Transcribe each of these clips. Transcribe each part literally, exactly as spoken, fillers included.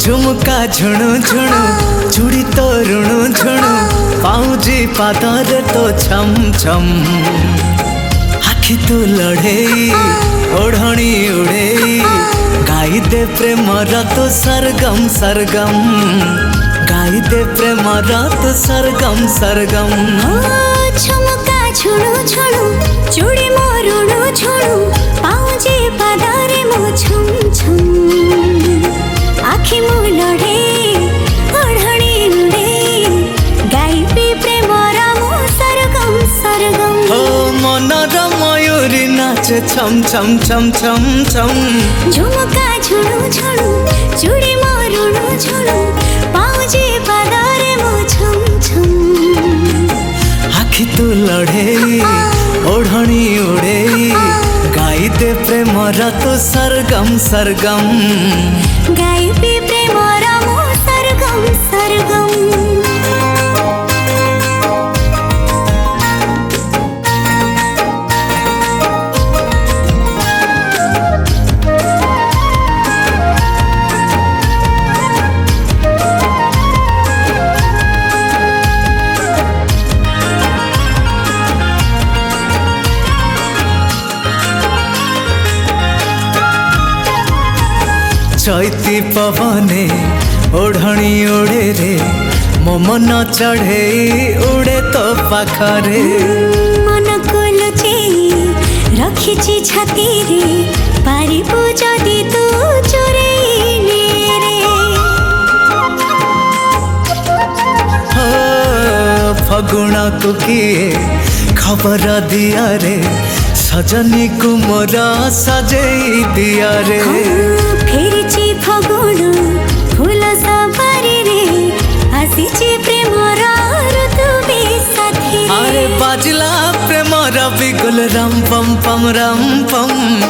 झुमका झुणु झुणु चूड़ी तो रुणु झुणु पाउजी पादरे तो छम छम आखि तो लड़ेई ओढ़णी उड़ेई गाई दे प्रेम तो सरगम सरगम गाई दे प्रेम तो सरगम सरगम। झुमका झुणु झुणु चूड़ी मो रुणु झुणु पाउजी पादरे मो छम छम आखि मो लड़े ओढ़णी उड़े गाइबी प्रेम मो सरगम सरगम। हो मनर मयूरी नाचे छम छम छम छम छम झुमका झुणु झुणु चूड़ी मो रुणु झुणु पाउजी पादरे मो छम छम आखि तो लड़ेई ओढ़णी उड़ेई गाई दे प्रेम तो सरगम सरगम गाइबी प्रेम मो सरगम सरगम। चैती पवने ओढ़णी उड़े रे मो मन चढ़े उड़े तो पाखरे मन को लुचेई रखिछि छाती रे पारिबो जदि तू चोरेई ने रे। हो फगुण को किए खबर दिया रे सजनी को मोरा सजेई दिया रे। फेरिछि फगुण फूल सवारी रे आसिछि प्रेम ऋतु बे साथी। अरे बाजला प्रेम बिगुल रम पम पम रम पम।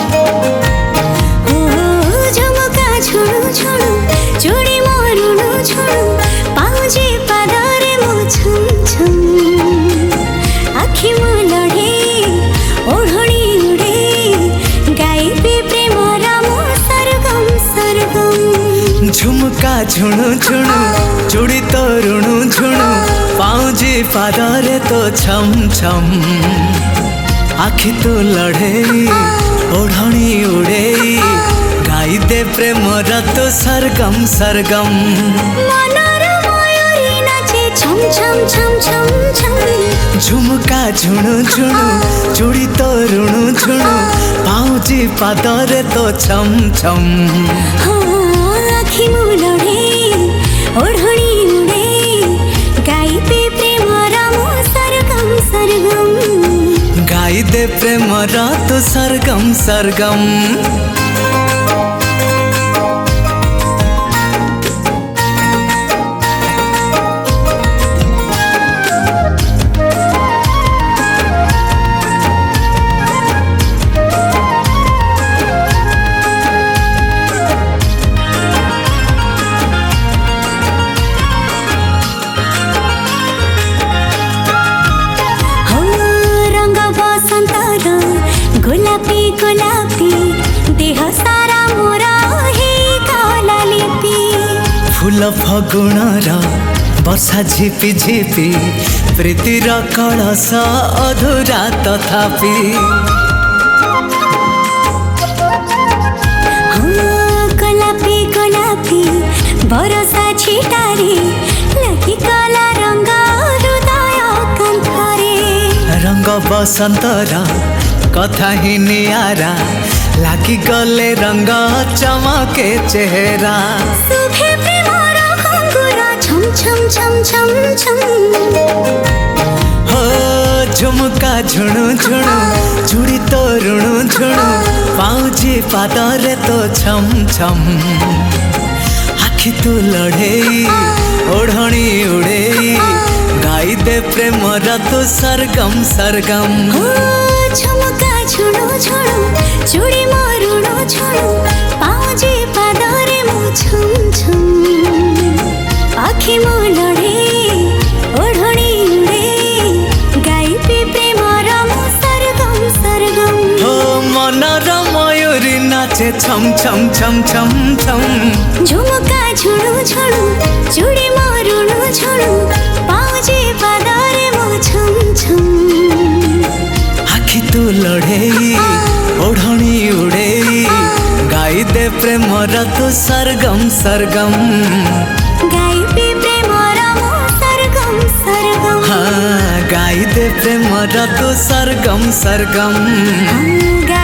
ओ झुमका झुणु झुणु चूड़ी मो रुणु झुणु पाउजी पादरे मो छम छम आखि मो लड़े ओढ़णी उड़े गाइबी प्रेम मो सरगम सरगम। झुमका झुणु झुणु चूड़ी तो रुणु झुणु पाउजी पादरे तो छम छम आखि तो लड़ेई ओढ़णी उड़ेई गाई दे प्रेम तो सरगम सरगम। मनर मयूरी नाचे छम छम छम छम छम झुमका झुणु झुणु चूड़ी तो रुणु झुणु पाउजी पादरे तो छम छम आखि मो लड़े ओढ़णी उड़े गाइबी प्रेम मो सरगम सरगम गाई दे प्रेम तो सरगम सरगम। गोलापी गोलापी देह सारा मोरा हे काला लिपि फूल फगुणर वर्षा झिपि झिपि प्रीतिर कलश अधूरा तथापि। गोलापी गोलापी बरसा छिटारे लगी कला रंग हृदय कंठरे रंग बसंतर कथा ही नियारा लागी गले रंग चमके चेहरा। सुभे प्रेमर घुंघुरा छम छम छम छम छम। हो झुमका झुणु झुणु चूड़ी तो रुणु झुणु पाउजी पादरे तो छम छम आखि तो लड़ेई ओढ़णी उड़ेई गाई दे प्रेम तो सरगम सरगम। झुमका झुणु झुणु चूड़ी मो रुणु झुणु पाउजी पादरे मो छम छम आखि मो लड़े ओढ़णी उड़े गाइबी प्रेम मो सरगम सरगम। हो मनर मयूरी नाचे छम छम छम छम छम झुमुका झुणु झुणु चूड़ी मो रुणु झुणु पाउजे पादरे मो छम छम आखि तू लड़ेई ओढ़णी उड़ेई गाई दे प्रेमर तू सरगम सरगम गाइबे प्रेमर मो सरगम सरगम हाँ गाई दे प्रेमर तू सरगम सरगम गा